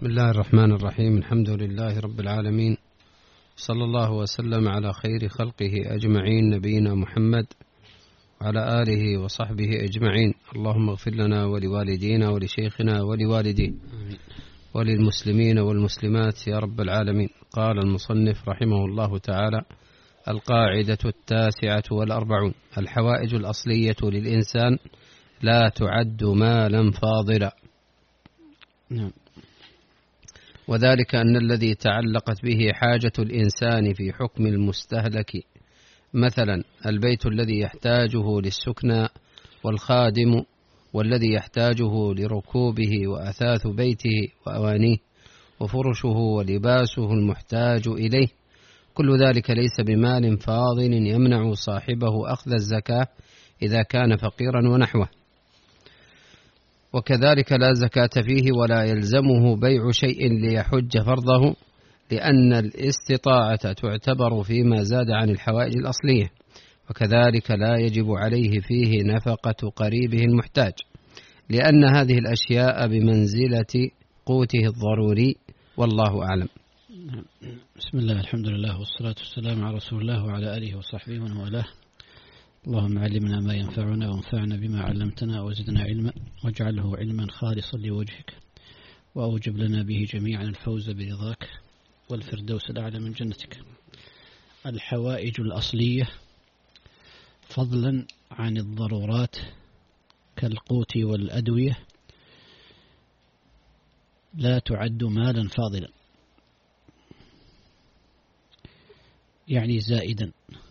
بسم الله الرحمن الرحيم. الحمد لله رب العالمين، صلى الله وسلم على خير خلقه أجمعين، نبينا محمد وعلى آله وصحبه أجمعين. اللهم اغفر لنا ولوالدينا ولشيخنا ولوالديه وللمسلمين والمسلمات يا رب العالمين. قال المصنف رحمه الله تعالى: القاعدة 49: الحوائج الأصلية للإنسان لا تعد مالا فاضلا. وذلك أن الذي تعلقت به حاجة الإنسان في حكم المستهلك، مثلا البيت الذي يحتاجه للسكنى، والخادم والذي يحتاجه لركوبه وأثاث بيته وأوانيه، وفرشه ولباسه المحتاج إليه، كل ذلك ليس بمال فاضل يمنع صاحبه أخذ الزكاة إذا كان فقيرا ونحوه. وكذلك لا زكاة فيه ولا يلزمه بيع شيء ليحج فرضه، لأن الاستطاعة تعتبر فيما زاد عن الحوائج الأصلية. وكذلك لا يجب عليه فيه نفقة قريبه المحتاج، لأن هذه الأشياء بمنزلة قوته الضروري، والله أعلم. بسم الله، الحمد لله، والصلاة والسلام على رسول الله وعلى آله وصحبه ومن والاه. اللهم علمنا ما ينفعنا وانفعنا بما علمتنا وزدنا علما، واجعله علما خالصا لوجهك، وأوجب لنا به جميعا الفوز برضاك والفردوس الأعلى من جنتك. الحوائج الأصلية فضلا عن الضرورات كالقوت والأدوية لا تعد مالا فاضلا، يعني زائدا.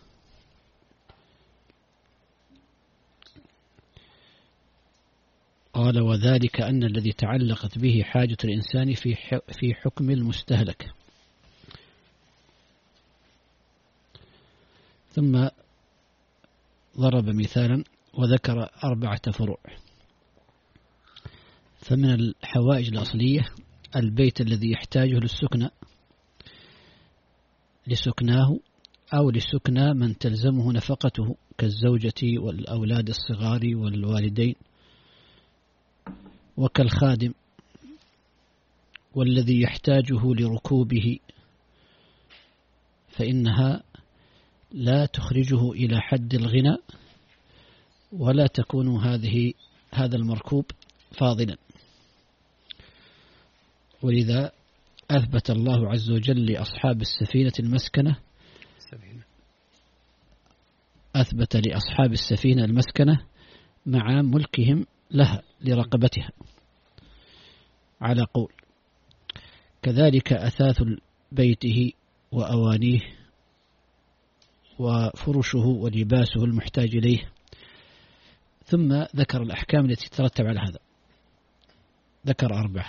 قال: وذلك أن الذي تعلقت به حاجة الإنسان في حكم المستهلك. ثم ضرب مثالا وذكر 4 فروع. فمن الحوائج الأصلية البيت الذي يحتاجه لسكناه أو لسكنى من تلزمه نفقته كالزوجة والأولاد الصغار والوالدين، وكالخادم، والذي يحتاجه لركوبه، فإنها لا تخرجه إلى حد الغنى، ولا تكون هذا المركوب فاضلا. ولذا أثبت الله عز وجل لأصحاب السفينة المسكنة، أثبت لأصحاب السفينة المسكنة مع ملكهم لها لرقبتها على قول. كذلك أثاث بيته وأوانيه وفرشه ولباسه المحتاج إليه. ثم ذكر الأحكام التي تترتب على هذا، ذكر 4.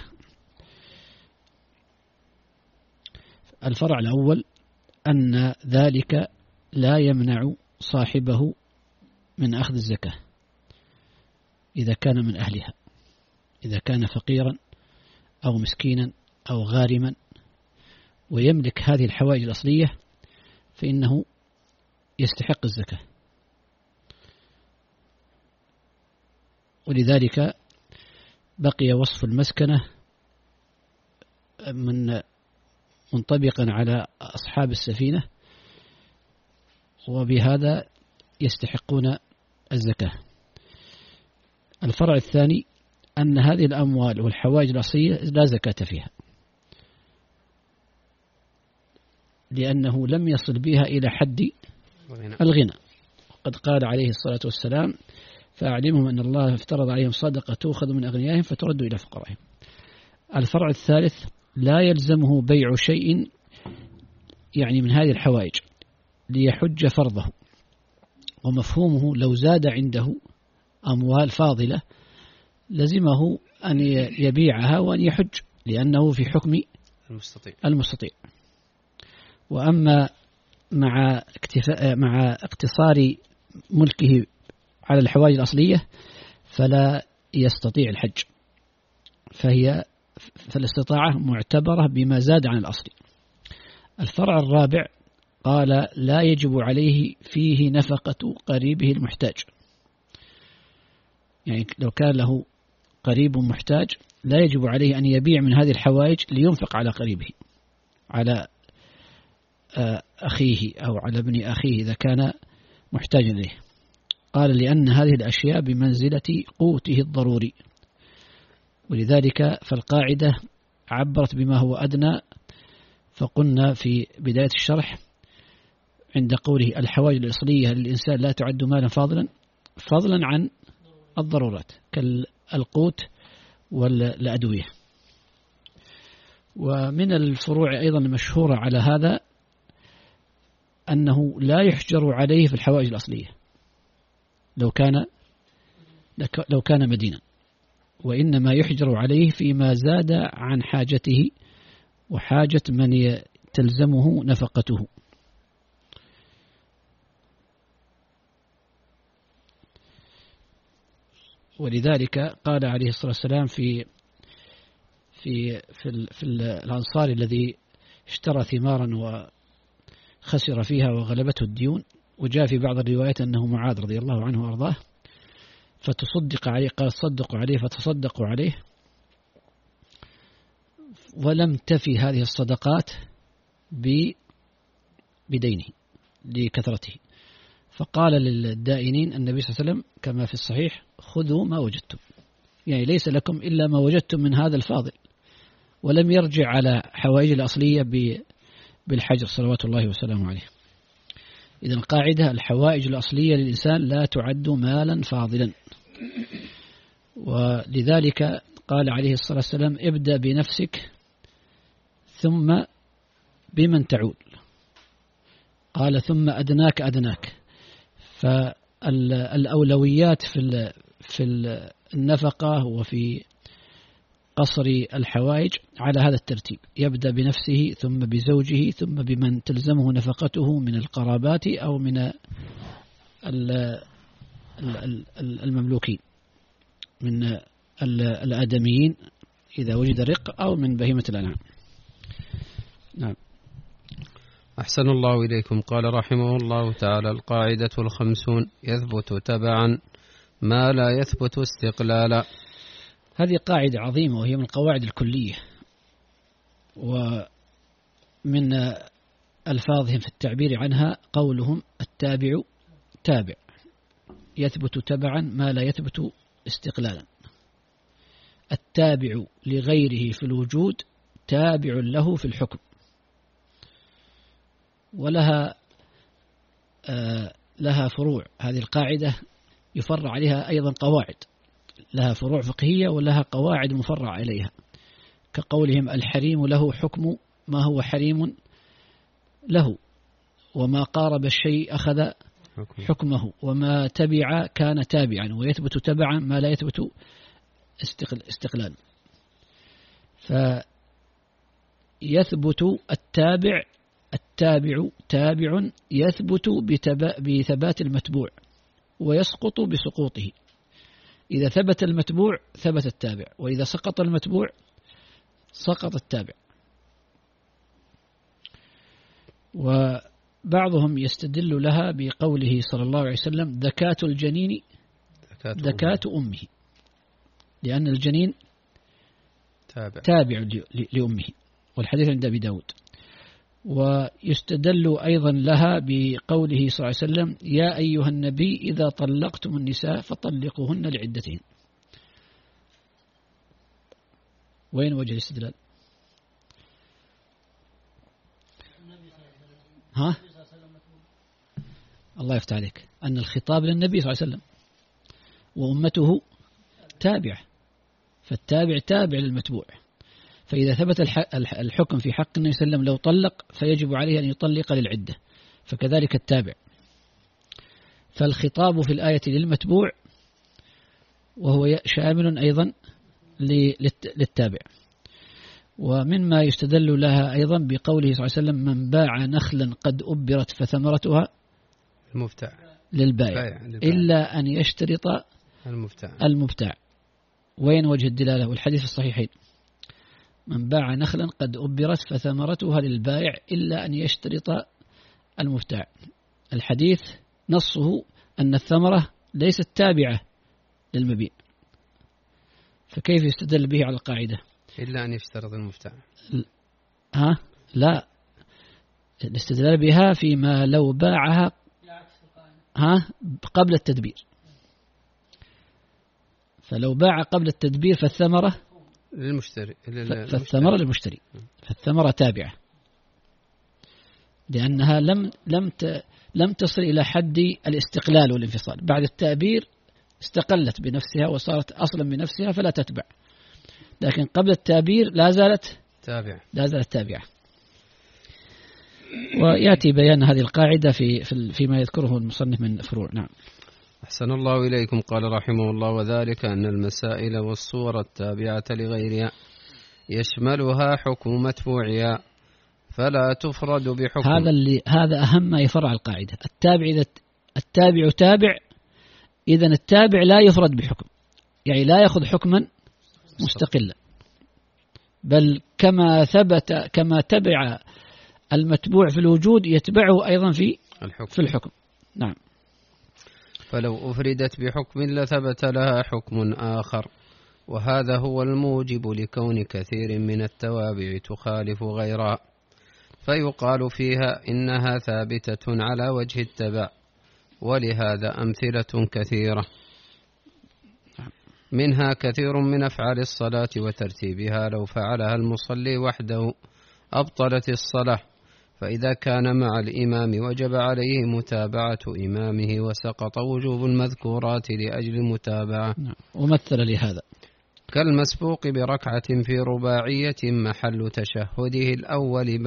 الفرع الأول أن ذلك لا يمنع صاحبه من أخذ الزكاة إذا كان من أهلها، إذا كان فقيرا أو مسكينا أو غارما ويملك هذه الحوائج الأصلية، فإنه يستحق الزكاة. ولذلك بقي وصف المسكنة منطبقا على أصحاب السفينة، وبهذا يستحقون الزكاة. الفرع الثاني أن هذه الأموال والحوائج الأصلية لا زكاة فيها، لأنه لم يصل بها إلى حد الغنى. وقد قال عليه الصلاة والسلام: فأعلمهم أن الله افترض عليهم صدقة تؤخذ من أغنيائهم فترد إلى فقرائهم. الفرع الثالث لا يلزمه بيع شيء يعني من هذه الحوائج ليحج فرضه. ومفهومه لو زاد عنده أموال فاضلة لزمه أن يبيعها وأن يحج، لأنه في حكم المستطيع. وأما مع اقتصار ملكه على الحوائج الأصلية فلا يستطيع الحج، فالاستطاعة معتبرة بما زاد عن الأصل. الفرع الرابع قال: لا يجب عليه فيه نفقة قريبه المحتاج. يعني لو كان له قريب محتاج لا يجب عليه أن يبيع من هذه الحوائج لينفق على قريبه، على أخيه أو على ابن أخيه إذا كان محتاجا إليه. قال لأن هذه الأشياء بمنزلة قوته الضروري، ولذلك فالقاعدة عبرت بما هو أدنى. فقلنا في بداية الشرح عند قوله الحوائج الأصلية للإنسان لا تعد مالا فضلا عن الضرورات كالقوت والأدوية. ومن الفروع أيضا المشهورة على هذا أنه لا يحجر عليه في الحوائج الأصلية لو كان مدينا، وإنما يحجر عليه فيما زاد عن حاجته وحاجة من تلزمه نفقته. ولذلك قال عليه الصلاة والسلام في الأنصار الذي اشترى ثمارا وخسر فيها وغلبته الديون، وجاء في بعض الروايات أنه معاذ رضي الله عنه وأرضاه، فتصدق عليه، قال صدقوا عليه فتصدقوا عليه، ولم تفي هذه الصدقات بدينه لكثرته، فقال للدائنين النبي صلى الله عليه وسلم كما في الصحيح خذوا ما وجدتم، يعني ليس لكم إلا ما وجدتم من هذا الفاضل، ولم يرجع على حوائج الأصلية بالحجر صلوات الله وسلامه عليه. إذن القاعدة الحوائج الأصلية للإنسان لا تعد مالا فاضلا، ولذلك قال عليه الصلاة والسلام ابدأ بنفسك ثم بمن تعول، قال ثم أدناك. فالأولويات في النفقة وفي قصر الحوائج على هذا الترتيب، يبدأ بنفسه ثم بزوجه ثم بمن تلزمه نفقته من القرابات أو من المملوكين من الآدميين إذا وجد رق أو من بهيمة الأنعام. نعم. أحسن الله إليكم. قال رحمه الله تعالى القاعدة 50 يثبت تبعا ما لا يثبت استقلالا. هذه قاعدة عظيمة وهي من القواعد الكلية، ومن ألفاظهم في التعبير عنها قولهم التابع تابع يثبت تبعا ما لا يثبت استقلالا. التابع لغيره في الوجود تابع له في الحكم، ولها لها فروع. هذه القاعدة يفرع عليها أيضا قواعد، لها فروع فقهية ولها قواعد مفرع عليها، كقولهم الحريم له حكم ما هو حريم له، وما قارب الشيء أخذ حكمه، وما تبع كان تابعا، ويثبت تبعا ما لا يثبت استقلال. فيثبت التابع تابع يثبت بثبات المتبوع ويسقط بسقوطه. إذا ثبت المتبوع ثبت التابع، وإذا سقط المتبوع سقط التابع. وبعضهم يستدل لها بقوله صلى الله عليه وسلم ذكاة الجنين ذكاة أمه، لأن الجنين تابع لأمه، والحديث عند أبي داود. ويستدل أيضا لها بقوله صلى الله عليه وسلم يا أيها النبي إذا طلقتم النساء فطلقوهن لعدتهن. وين وجه الاستدلال؟ ها؟ الله يفتح عليك، أن الخطاب للنبي صلى الله عليه وسلم وأمته تابع، فالتابع تابع للمتبوع. فإذا ثبت الحكم في حق النبي صلى الله عليه وسلم لو طلق فيجب عليه أن يطلق للعدة، فكذلك التابع. فالخطاب في الآية للمتبوع وهو شامل أيضا للتابع. ومما يستدل لها أيضا بقوله صلى الله عليه وسلم من باع نخلا قد أبرت فثمرتها للبائع إلا أن يشترط المبتاع. وين وجه الدلالة؟ والحديث الصحيحين من باع نخلا قد أبرت فثمرتها للبائع إلا أن يشترط المبتاع. الحديث نصه أن الثمرة ليست تابعة للمبيع، فكيف يستدل به على القاعدة؟ إلا أن يشترط المفتاح. لا، الاستدلال بها فيما لو باعها قبل التدبير. فلو باع قبل التدبير فالثمرة للمشتري، فالثمرة للمشتري، فالثمرة تابعة، لأنها لم تصل إلى حد الاستقلال والانفصال. بعد التأبير استقلت بنفسها وصارت أصلا بنفسها فلا تتبع، لكن قبل التأبير لا زالت تابعة. ويأتي بيان هذه القاعدة فيما يذكره المصنف من فروع. نعم. أحسن الله إليكم. قال رحمه الله: وذلك أن المسائل والصور التابعة لغيرها يشملها حكم متبوعها فلا تفرد بحكم. هذا أهم ما يفرع القاعدة. التابع تابع، إذن التابع لا يفرد بحكم، يعني لا يأخذ حكما مستقلا، بل كما تبع المتبوع في الوجود يتبعه أيضا في الحكم. نعم. فلو أفردت بحكم لثبت لها حكم آخر، وهذا هو الموجب لكون كثير من التوابع تخالف غيرها، فيقال فيها إنها ثابتة على وجه التبع. ولهذا أمثلة كثيرة، منها كثير من أفعال الصلاة وترتيبها لو فعلها المصلي وحده أبطلت الصلاة، فإذا كان مع الإمام وجب عليه متابعة إمامه وسقط وجوب المذكورات لأجل المتابعة. ومثل لهذا كالمسبوق بركعة في رباعية محل تشهده الأول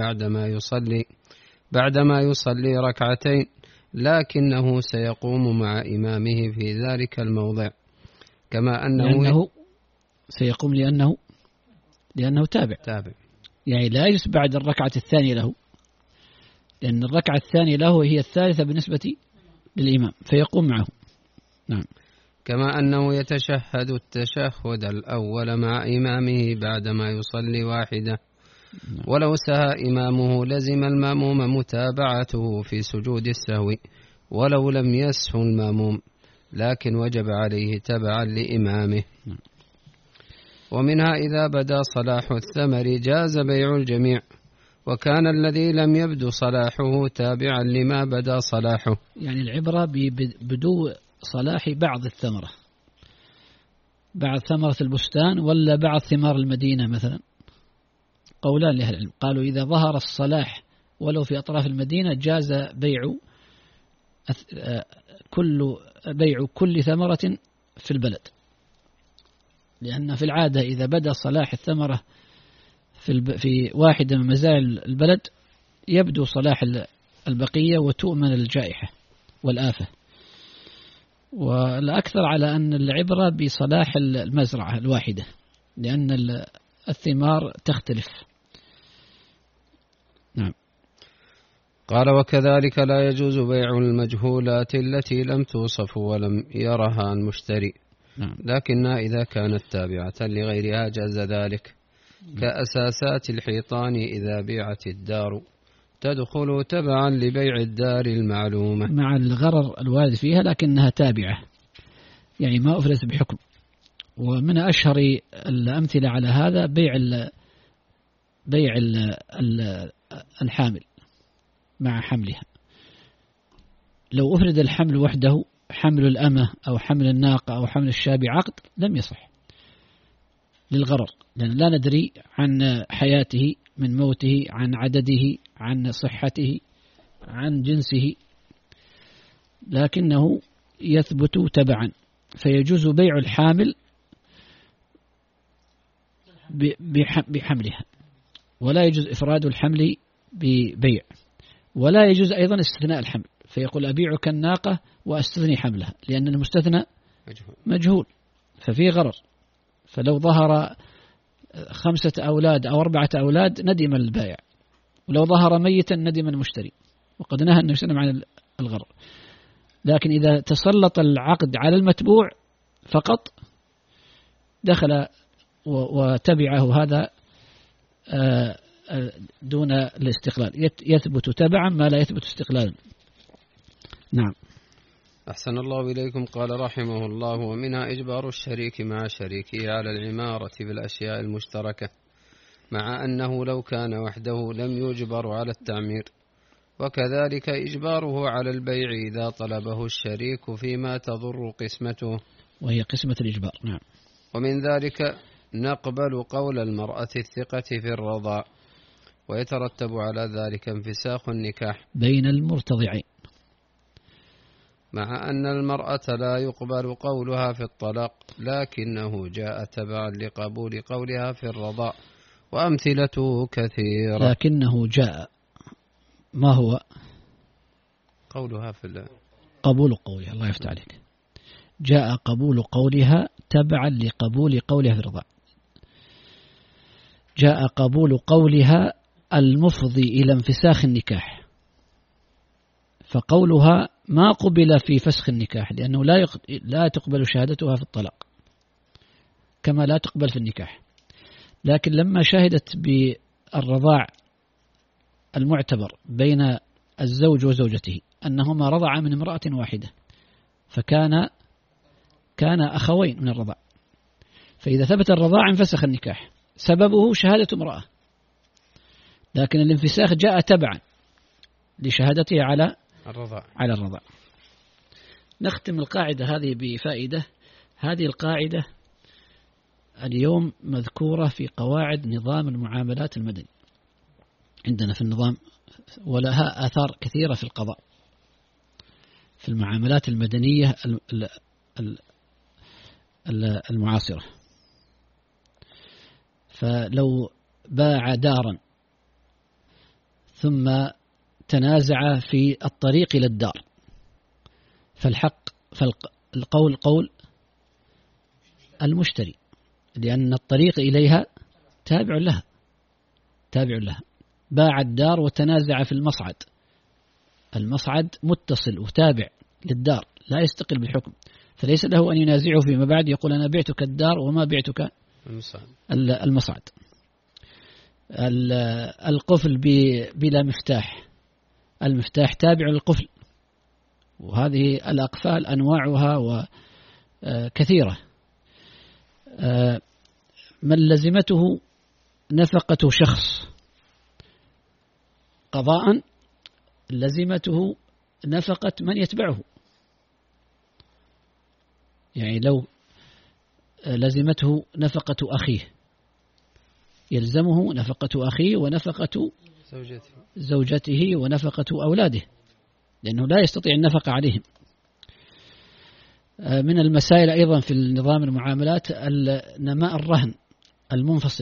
بعدما يصلي ركعتين، لكنه سيقوم مع إمامه في ذلك الموضع، كما أنه سيقوم لأنه تابع، يعني لا يجلس بعد الركعة الثانية له، لأن الركعة الثانية له هي الثالثة بالنسبة للإمام، فيقوم معه. نعم. كما أنه يتشهد التشهد الأول مع إمامه بعدما يصلي واحدة، ولو سهى إمامه لزم المأموم متابعته في سجود السهو ولو لم يسهو المأموم، لكن وجب عليه تبعا لإمامه. ومنها إذا بدا صلاح الثمر جاز بيع الجميع، وكان الذي لم يبدو صلاحه تابعا لما بدا صلاحه. يعني العبرة ببدو صلاح بعض الثمرة، بعض ثمرة البستان ولا بعض ثمار المدينة مثلا، قولان لأهل العلم. قالوا إذا ظهر الصلاح ولو في أطراف المدينة جاز بيع كل ثمرة في البلد، لأن في العادة إذا بدأ صلاح الثمرة في واحدة من مزارع البلد يبدو صلاح البقية وتؤمن الجائحة والآفة. والأكثر على أن العبرة بصلاح المزرعة الواحدة، لأن الثمار تختلف. نعم. قال: وكذلك لا يجوز بيع المجهولات التي لم توصف ولم يرها المشتري. نعم. لكنها إذا كانت تابعة لغيرها جاز ذلك، كأساسات الحيطان إذا بيعت الدار تدخل تبعا لبيع الدار المعلومة، مع الغرر الوارد فيها لكنها تابعة، يعني ما أفرز بحكم. ومن أشهر الأمثلة على هذا بيع الحامل مع حملها. لو أفرد الحمل وحده، حمل الأمة أو حمل الناقة أو حمل الشاب عقد، لم يصح للغرر، لأن لا ندري عن حياته من موته، عن عدده، عن صحته، عن جنسه، لكنه يثبت تبعا، فيجوز بيع الحامل بحملها، ولا يجوز إفراد الحمل ببيع، ولا يجوز أيضا استثناء الحمل، فيقول أبيعك الناقة وأستثني حملها، لأن المستثنى مجهول ففيه غرر. فلو ظهر 5 أولاد أو 4 أولاد ندم البائع، ولو ظهر ميتا ندم المشتري، وقد نهى النبي صلى الله عليه وسلم عن الغرر. لكن إذا تسلط العقد على المتبوع فقط دخل وتبعه هذا دون الاستقلال، يثبت تبعا ما لا يثبت استقلالا. نعم. أحسن الله إليكم. قال رحمه الله: ومنها إجبار الشريك مع شريكه على العمارة بالأشياء المشتركة، مع أنه لو كان وحده لم يجبر على التعمير، وكذلك إجباره على البيع إذا طلبه الشريك فيما تضر قسمته، وهي قسمة الإجبار. نعم. ومن ذلك نقبل قول المرأة الثقة في الرضاع، ويترتب على ذلك انفساخ النكاح بين المرتضعين، مع أن المرأة لا يقبل قولها في الطلاق، لكنه جاء تبعا لقبول قولها في الرضاع، وأمثلته كثيرة. لكنه جاء ما هو قولها في قبول قولها، الله يفتح عليك، جاء قبول قولها تبعا لقبول قولها في الرضاع، جاء قبول قولها المفضي إلى انفساخ النكاح، فقولها ما قبل في فسخ النكاح، لأنه لا تقبل شهادتها في الطلاق كما لا تقبل في النكاح، لكن لما شهدت بالرضاع المعتبر بين الزوج وزوجته أنهما رضعا من امرأة واحدة، فكان أخوين من الرضاع، فإذا ثبت الرضاع انفسخ النكاح، سببه شهادة امرأة، لكن الانفساخ جاء تبعا لشهادته على الرضاع. نختم القاعدة هذه بفائدة. هذه القاعدة اليوم مذكورة في قواعد نظام المعاملات المدني عندنا في النظام، ولها آثار كثيرة في القضاء في المعاملات المدنية المعاصرة. فلو باع دارا ثم تنازع في الطريق إلى الدار، فالقول قول المشتري، لأن الطريق إليها تابع لها. باع الدار وتنازع في المصعد متصل وتابع للدار، لا يستقل بالحكم، فليس له أن ينازعه فيما بعد يقول أنا بعتك الدار وما بعتك المصعد. القفل بلا مفتاح، المفتاح تابع للقفل، وهذه الأقفال أنواعها وكثيرة. من لزمته نفقة شخص قضاء لزمته نفقة من يتبعه، يعني لو لزمته نفقة أخيه يلزمه نفقة أخيه ونفقة زوجته ونفقة أولاده، لأنه لا يستطيع النفقة عليهم. من المسائل أيضا في النظام المعاملات نماء الرهن المنفصل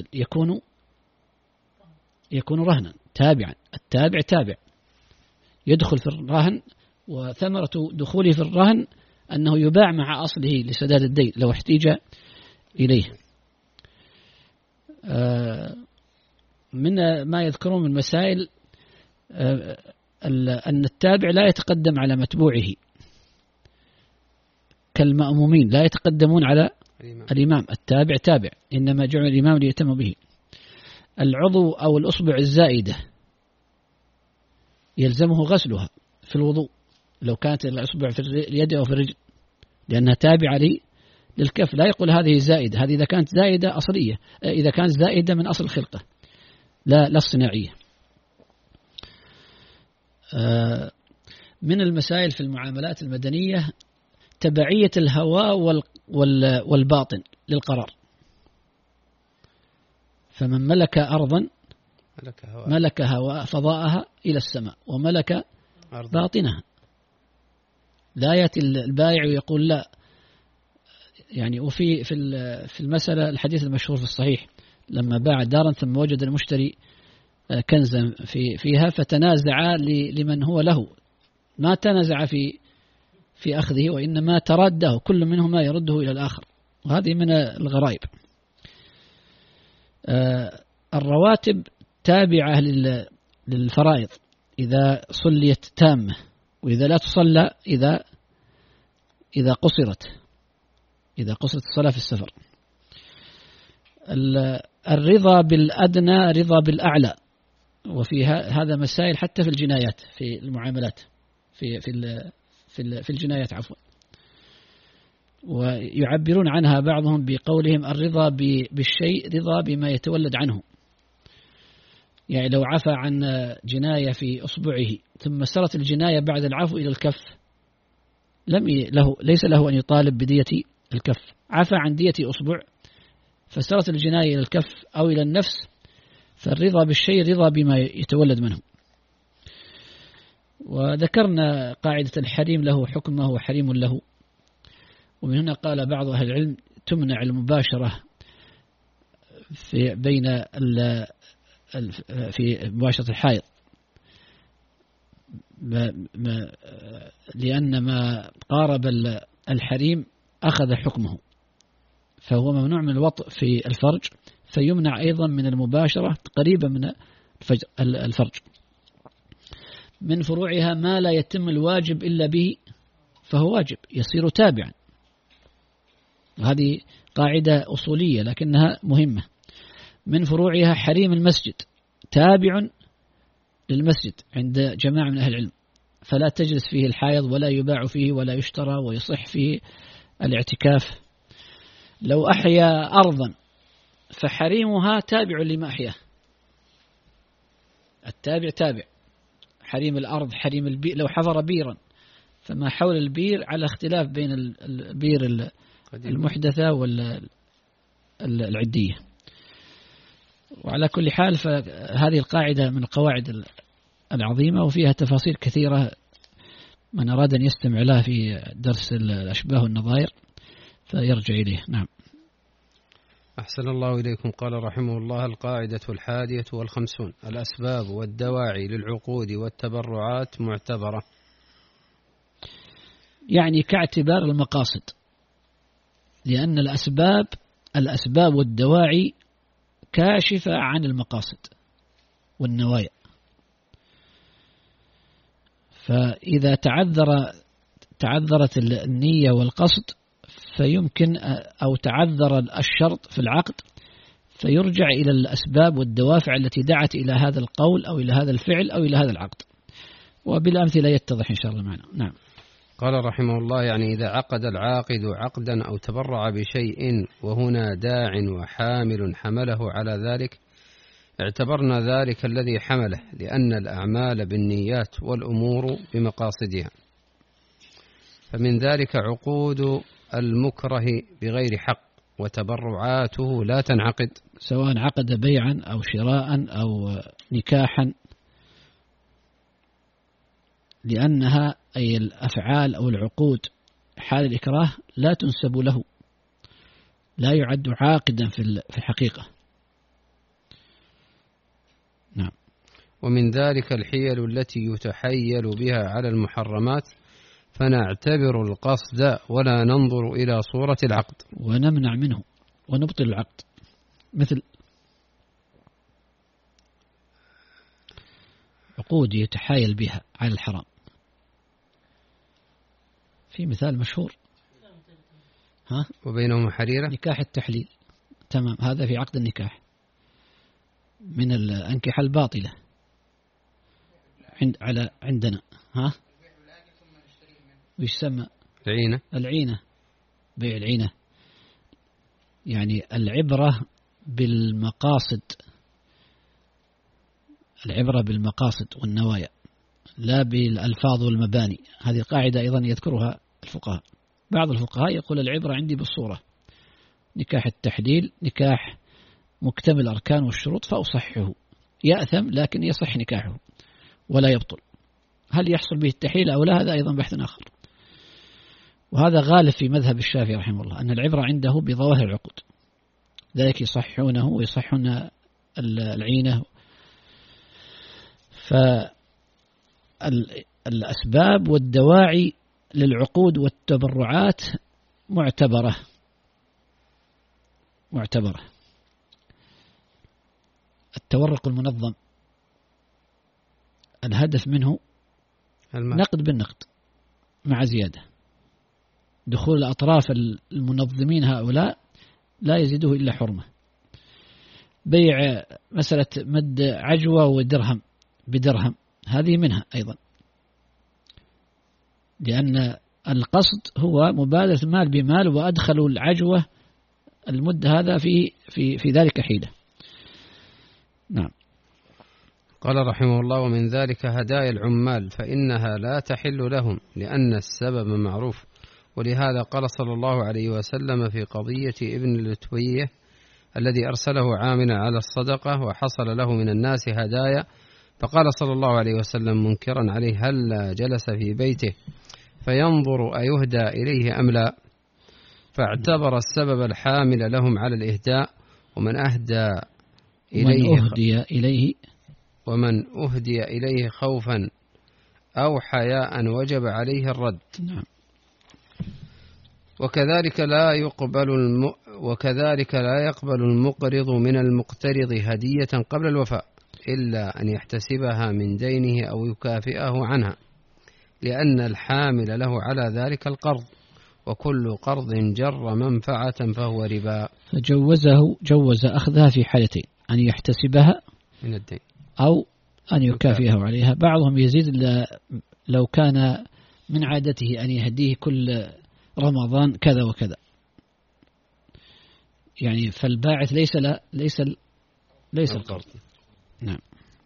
يكون رهنا تابعا، التابع تابع يدخل في الرهن، وثمرة دخوله في الرهن أنه يباع مع أصله لسداد الدين لو احتيج إليه. من ما يذكرون من مسائل أن التابع لا يتقدم على متبوعه كالمأمومين، لا يتقدمون على الإمام، التابع تابع، إنما جعل الإمام ليتم به. العضو أو الأصبع الزائدة يلزمه غسلها في الوضوء لو كانت الأصبع في اليد أو في الرجل، لأنها تابعة للكف، لا يقول هذه زائدة، هذه إذا كانت زائدة أصلية، إذا كانت زائدة من أصل الخلقة لا الصناعية. من المسائل في المعاملات المدنية تبعية الهواء والباطن للقرار، فمن ملك أرضا ملك هواء فضاءها إلى السماء وملك باطنها. لا يأتي البائع ويقول لا، يعني وفي في المسألة الحديث المشهور في الصحيح لما باع دارا ثم وجد المشتري كنزا فيها فتنازع لمن هو له، ما تنازع في أخذه وإنما تراده، كل منهما يرده إلى الآخر، وهذه من الغرائب. الرواتب تابعة للفرائض إذا صليت تامة، وإذا لا تصلى إذا قصرت الصلاة في السفر. الرضا بالأدنى رضا بالأعلى، وفي هذا مسائل حتى في الجنايات في المعاملات في في الجنايات عفوا. ويعبرون عنها بعضهم بقولهم الرضا بالشيء رضا بما يتولد عنه. يعني لو عفى عن جناية في أصبعه ثم سرت الجناية بعد العفو إلى الكف ليس له أن يطالب بدية الكف. عفى عن دية أصبع فسرت الجناية إلى الكف أو إلى النفس، فالرضا بالشيء رضا بما يتولد منه. وذكرنا قاعدة الحريم له حكمه وحريم له، ومن هنا قال بعض أهل العلم تمنع المباشرة في مباشرة الحائض، لأن ما قارب الحريم أخذ حكمه، فهو ممنوع من الوطء في الفرج، فيمنع أيضا من المباشرة قريبا من الفرج. من فروعها ما لا يتم الواجب إلا به فهو واجب يصير تابعا، وهذه قاعدة أصولية لكنها مهمة. من فروعها حريم المسجد تابع للمسجد عند جماعة من أهل العلم، فلا تجلس فيه الحائض ولا يباع فيه ولا يشترى ويصح فيه الاعتكاف. لو أحيا أرضا فحريمها تابع لما أحياه، التابع تابع. حريم الأرض حريم البير، لو حفر بيرا فما حول البير على اختلاف بين البير المحدثة والعدية. وعلى كل حال فهذه القاعدة من القواعد العظيمة وفيها تفاصيل كثيرة، من أراد أن يستمع لها في درس الأشباه والنظائر فيرجع إليه. نعم. أحسن الله إليكم. قال رحمه الله: القاعدة 51: الأسباب والدواعي للعقود والتبرعات معتبرة. يعني كاعتبار المقاصد، لأن الأسباب والدواعي كاشفة عن المقاصد والنوايا، فإذا تعذرت النية والقصد فيمكن، أو تعذر الشرط في العقد فيرجع إلى الأسباب والدوافع التي دعت إلى هذا القول أو إلى هذا الفعل أو إلى هذا العقد، وبالأمثلة يتضح إن شاء الله معنا. نعم. قال رحمه الله: يعني إذا عقد العاقد عقدا أو تبرع بشيء وهنا داع وحامل حمله على ذلك، اعتبرنا ذلك الذي حمله، لأن الأعمال بالنيات والأمور بمقاصدها. فمن ذلك عقود المكره بغير حق، وتبرعاته لا تنعقد، سواء عقد بيعا أو شراء أو نكاحا، لأنها أي الأفعال أو العقود حال الإكراه لا تنسب له، لا يعد عاقدا في الحقيقة. نعم. ومن ذلك الحيل التي يتحيل بها على المحرمات، فنعتبر القصد ولا ننظر إلى صورة العقد، ونمنع منه ونبطل العقد، مثل عقود يتحايل بها على الحرام. في مثال مشهور وبينهما حريرة، نكاح التحليل، تمام، هذا في عقد النكاح من الأنكحة الباطلة عندنا. ويسمى العينة، بيع العينة. يعني العبرة بالمقاصد والنوايا لا بالألفاظ والمباني. هذه قاعدة أيضا يذكرها الفقهاء. بعض الفقهاء يقول العبرة عندي بالصورة، نكاح التحليل نكاح مكتمل الأركان والشروط فأصحه، يأثم لكن يصح نكاحه ولا يبطل. هل يحصل به التحليل أو لا، هذا أيضا بحث آخر. وهذا غالب في مذهب الشافعي رحمه الله، أن العبرة عنده بظواهر العقود، ذلك يصحونه ويصحون العينة. فالأسباب والدواعي للعقود والتبرعات معتبرة. التورق المنظم الهدف منه نقد بالنقد مع زيادة، دخول الأطراف المنظمين هؤلاء لا يزيده إلا حرمة. بيع مسألة مد عجوة ودرهم بدرهم، هذه منها أيضا. لأن القصد هو مبادرة المال بمال، وأدخلوا العجوة المد هذا في ذلك حيلة. نعم. قال رحمه الله: ومن ذلك هدايا العمال، فإنها لا تحل لهم لأن السبب معروف. ولهذا قال صلى الله عليه وسلم في قضية ابن اللتوية الذي أرسله عاملا على الصدقة وحصل له من الناس هدايا، فقال صلى الله عليه وسلم منكرا عليه: هل جلس في بيته فينظر أيهدى إليه أم لا؟ فاعتبر السبب الحامل لهم على الإهداء، ومن أهدي إليه خوفا أو حياء وجب عليه الرد. وكذلك لا يقبل المقرض من المقترض هدية قبل الوفاء إلا أن يحتسبها من دينه أو يكافئه عنها، لأن الحامل له على ذلك القرض، وكل قرض جر منفعة فهو ربا. فجوز أخذها في حالتين: أن يحتسبها من الدين أو أن يكافئه عليها. بعضهم يزيد: لو كان من عادته أن يهديه كل رمضان كذا وكذا، يعني فالباعث ليس القرض. نعم.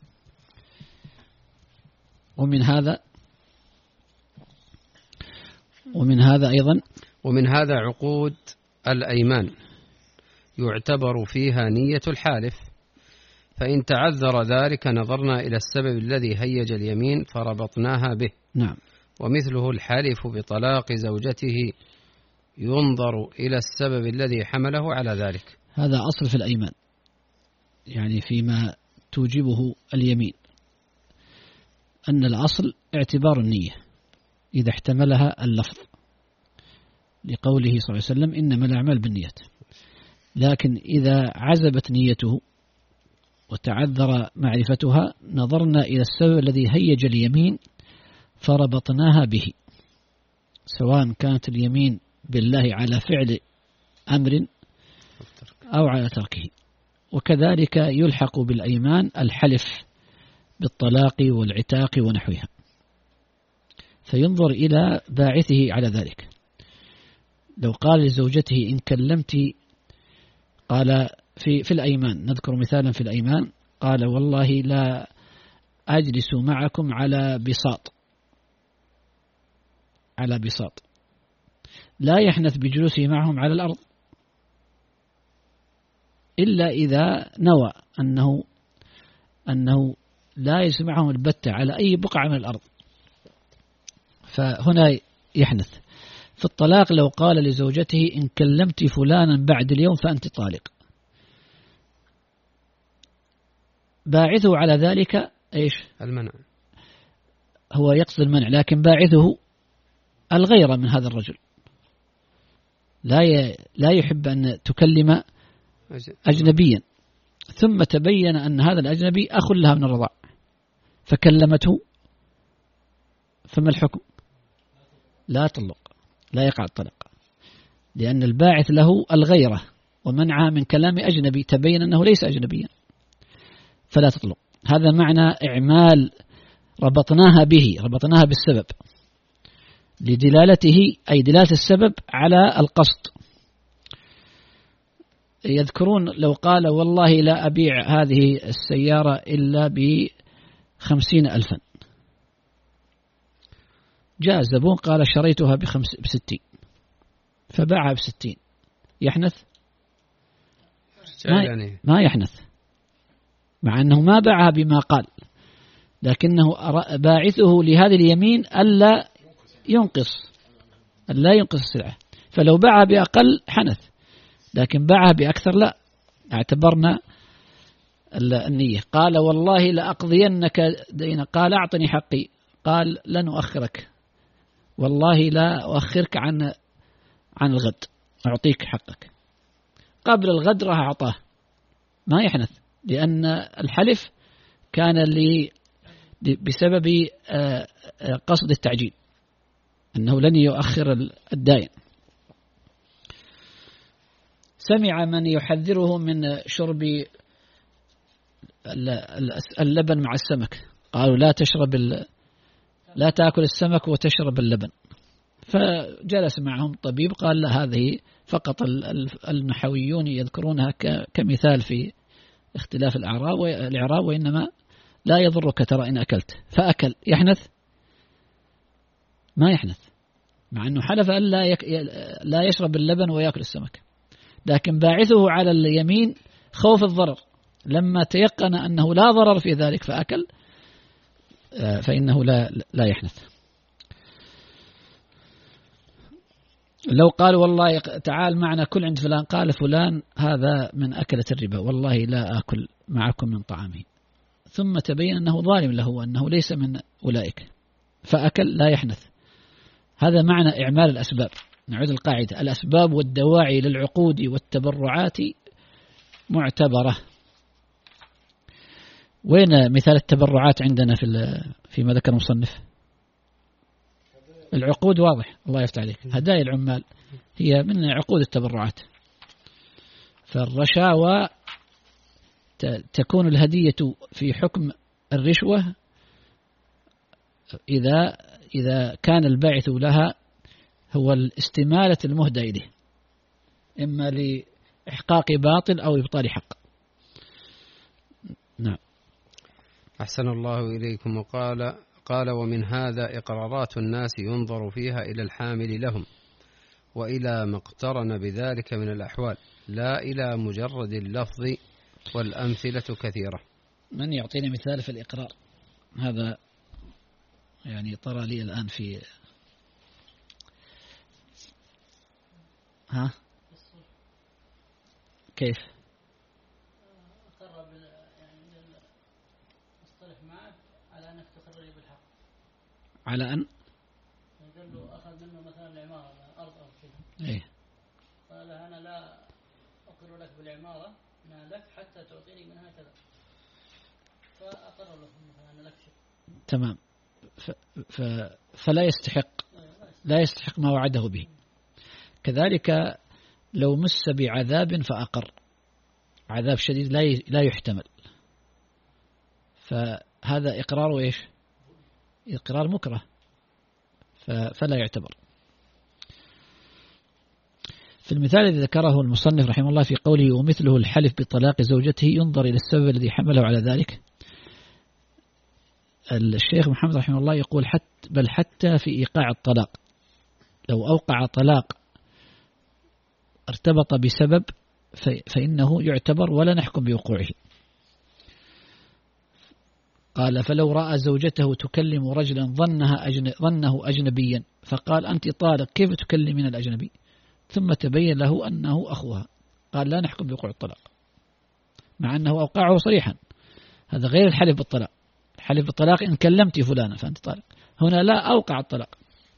ومن هذا عقود الأيمان يعتبر فيها نية الحالف، فإن تعذر ذلك نظرنا إلى السبب الذي هيج اليمين فربطناها به. نعم. ومثله الحلف بطلاق زوجته ينظر إلى السبب الذي حمله على ذلك. هذا أصل في الأيمان، يعني فيما توجبه اليمين، أن الأصل اعتبار النية إذا احتملها اللفظ، لقوله صلى الله عليه وسلم: إنما الأعمال بالنيات. لكن إذا عزبت نيته وتعذر معرفتها نظرنا إلى السبب الذي هيج اليمين فربطناها به، سواء كانت اليمين بالله على فعل أمر أو على تركه. وكذلك يلحق بالأيمان الحلف بالطلاق والعتاق ونحوها، فينظر إلى باعثه على ذلك. لو قال لزوجته: إن كلمت، قال في الأيمان، نذكر مثالا في الأيمان، قال: والله لا أجلس معكم على بساط، لا يحنث بجلوسه معهم على الأرض إلا إذا نوى أنه لا يسمعهم البتة على أي بقعة من الأرض، فهنا يحنث. في الطلاق لو قال لزوجته: إن كلمت فلانا بعد اليوم فأنت طالق، باعثه على ذلك إيش؟ المنع. هو يقصد المنع، لكن باعثه الغيرة من هذا الرجل، لا يحب أن تكلم أجنبيا، ثم تبين أن هذا الأجنبي أخ لها من الرضاع فكلمته، فما الحكم؟ لا تطلق، لا يقع الطلاق، لأن الباعث له الغيرة ومنعها من كلام أجنبي تبين أنه ليس أجنبيا، فلا تطلق. هذا معنى إعمال ربطناها بالسبب لدلالته، أي دلالة السبب على القصد. يذكرون لو قال: والله لا أبيع هذه السيارة إلا ب50,000، جاء الزبون قال: شريتها ب60، فباعها ب60، يحنث؟ ما يحنث، مع أنه ما باعها بما قال، لكنه باعثه لهذه اليمين ألا ينقص السلعة، فلو باعها بأقل حنث، لكن باعها بأكثر لا، اعتبرنا النية. قال: والله لأقضينك دين، قال: أعطني حقي، قال: لن أؤخرك، والله لا أؤخرك عن الغد، أعطيك حقك. قبل الغد راح أعطاه، ما يحنث، لأن الحلف كان بسبب قصد التعجيل، أنه لن يؤخر الدائن. سمع من يحذره من شرب اللبن مع السمك، قالوا: لا تشرب لا تأكل السمك وتشرب اللبن. فجلس معهم طبيب قال لا، هذه فقط النحويون يذكرونها كمثال في اختلاف الإعراب، وإنما لا يضرك ترى إن أكلت. فأكل، يحنث؟ ما يحنث، مع أنه حلف أن لا يشرب اللبن ويأكل السمك، لكن باعثه على اليمين خوف الضرر. لما تيقن أنه لا ضرر في ذلك فأكل، فإنه لا يحنث. لو قال والله تعال معنا كل عند فلان، قال فلان هذا من أكلة الربا، والله لا أكل معكم من طعامه، ثم تبين أنه ظالم له وأنه ليس من أولئك فأكل، لا يحنث. هذا معنى إعمال الأسباب. نعود القاعدة: الأسباب والدواعي للعقود والتبرعات معتبرة. وين مثال التبرعات عندنا فيما ذكر المصنف؟ العقود واضح، الله يفتح عليك. هدايا العمال هي من عقود التبرعات. فالرشاوى تكون الهدية في حكم الرشوة إذا كان الباعث لها هو الاستمالة المهدى إليه، إما لإحقاق باطل أو إبطال حق. نعم. أحسن الله إليكم. قال ومن هذا إقرارات الناس ينظر فيها إلى الحامل لهم وإلى ما اقترن بذلك من الأحوال، لا إلى مجرد اللفظ، والأمثلة كثيرة. من يعطيني مثال في الإقرار؟ هذا يعني طرى لي الآن في كيف؟ أقرب يعني أصطلح معك على أنك تقرر بالحق، على أن يقول له أخذ منه مثلا العمارة أرض أو كذا، إيه، قال أنا لا أقر لك بالعمارة أنها لك حتى تعطيني منها كذا، فأقر له مثلا أنا لك شيء. تمام. فلا يستحق ما وعده به. كذلك لو مس بعذاب فأقر، عذاب شديد لا يحتمل، فهذا إقرار إيش؟ إقرار مكره، فلا يعتبر. في المثال الذي ذكره المصنف رحمه الله في قوله ومثله الحلف بطلاق زوجته، ينظر إلى السبب الذي حمله على ذلك. الشيخ محمد رحمه الله يقول بل حتى في إيقاع الطلاق، لو أوقع طلاق ارتبط بسبب فإنه يعتبر ولا نحكم بوقوعه. قال فلو رأى زوجته تكلم رجلا ظنه أجنبيا فقال أنت طالق، كيف تكلمين الأجنبي؟ ثم تبين له أنه أخوها، قال لا نحكم بوقوع الطلاق، مع أنه أوقعه صريحا. هذا غير الحلف بالطلاق. الحلف بالطلاق إن كلمت فلانا فأنت طالق، هنا لا، أوقع الطلاق.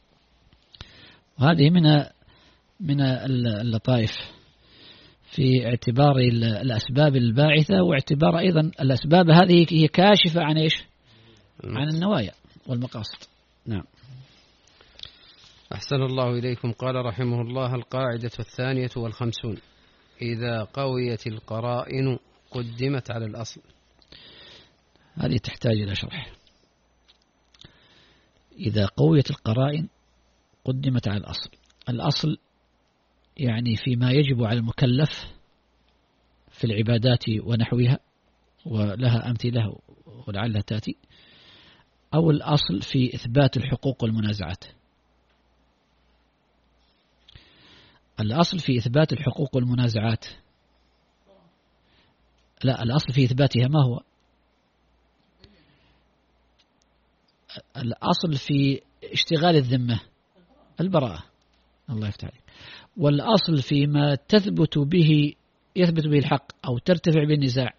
وهذه من اللطائف في اعتبار الأسباب الباعثة، واعتبار أيضا الأسباب هذه هي كاشفة عن إيش؟ عن النوايا والمقاصد. نعم. أحسن الله إليكم. قال رحمه الله: القاعدة 52: إذا قويت القرائن قدمت على الأصل. هذه تحتاج إلى شرح. إذا قويت القرائن قدمت على الأصل. الأصل يعني فيما يجب على المكلف في العبادات ونحوها، ولها أمثلة ولعلها تأتي، أو الأصل في إثبات الحقوق والمنازعات. الأصل في إثبات الحقوق والمنازعات، لا، الأصل في إثباتها ما هو؟ الأصل في اشتغال الذمة البراءة، الله يفتح عليك. والأصل فيما يثبت به الحق أو ترتفع به النزاع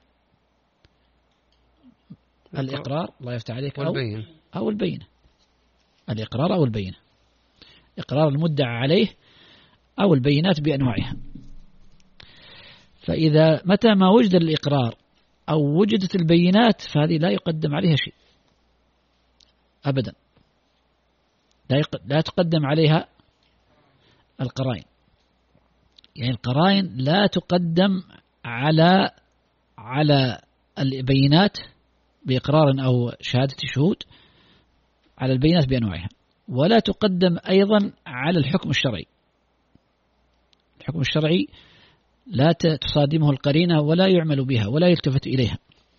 الإقرار، الله يفتح عليك، أو البينة. الإقرار أو البينة، إقرار المدعى عليه أو البينات بأنواعها. فإذا متى ما وجد الإقرار أو وجدت البينات فهذه لا يقدم عليها شيء أبدا، لا تقدم عليها القرائن. يعني القرائن لا تقدم على البينات بإقرار أو شهادة شهود على البينات بأنواعها، ولا تقدم أيضا على الحكم الشرعي. الحكم الشرعي لا تصادمه القرينة ولا يعمل بها ولا يلتفت إليها.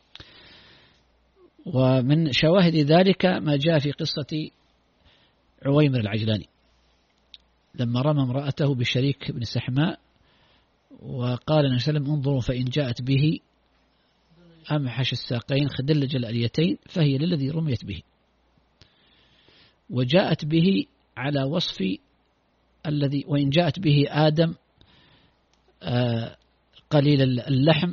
ومن شواهد ذلك ما جاء في قصة عويمر العجلاني لما رمى امرأته بشريك بن سحماء، وقال النبي صلى الله عليه وسلم انظروا فإن جاءت به أمحش الساقين خدلج الأليتين فهي للذي رميت به. وجاءت به على وصف الذي وإن جاءت به آدم قليل اللحم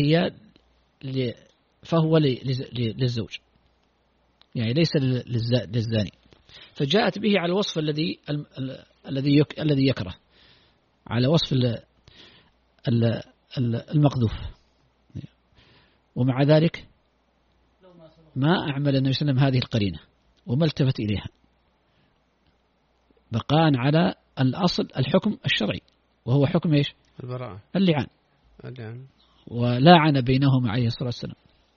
فهو للزوج، يعني ليس للزاني. فجاءت به على الوصف الذي يكره، على وصف المقذوف، ومع ذلك ما أعمل النبي صلى الله عليه وسلم هذه القرينة وما التفت إليها، بقاء على الأصل الحكم الشرعي وهو حكم إيش؟ البراءة، اللعان، ولاعن بينهم عليه الصلاة والسلام.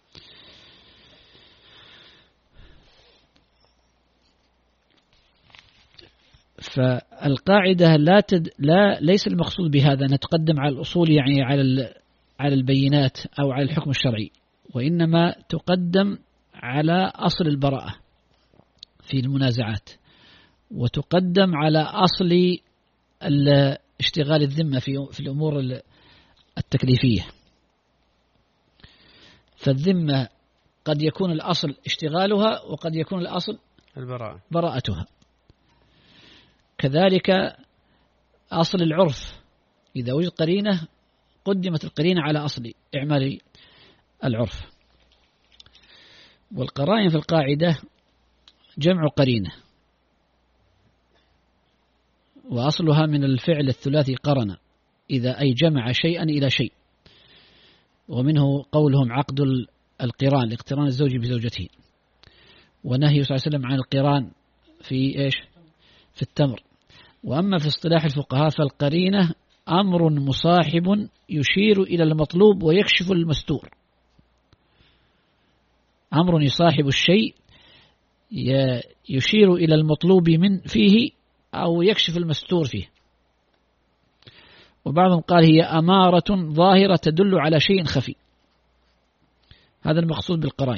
فالقاعدة ليس المقصود بهذا نتقدم على الأصول، يعني على البينات أو على الحكم الشرعي، وإنما تقدم على أصل البراءة في المنازعات، وتقدم على أصل اشتغال الذمة في الأمور التكليفية. فالذمة قد يكون الأصل اشتغالها وقد يكون الأصل براءتها. كذلك أصل العرف، إذا وجد قرينة قدمت القرينة على أصل إعمال العرف. والقرائن في القاعدة جمع قرينة، وأصلها من الفعل الثلاثي قرن، إذا أي جمع شيئا إلى شيء. ومنه قولهم عقد القران لاقتران الزوج بزوجته، ونهي صلى الله عليه وسلم عن القران في إيش؟ في التمر. وأما في اصطلاح الفقهاء فالقرينة أمر مصاحب يشير إلى المطلوب ويكشف المستور. أمر يصاحب الشيء يشير إلى المطلوب من فيه أو يكشف المستور فيه. وبعضهم قال هي أمارة ظاهرة تدل على شيء خفي. هذا المقصود بالقرائن،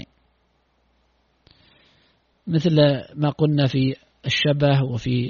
مثل ما قلنا في الشبه، وفي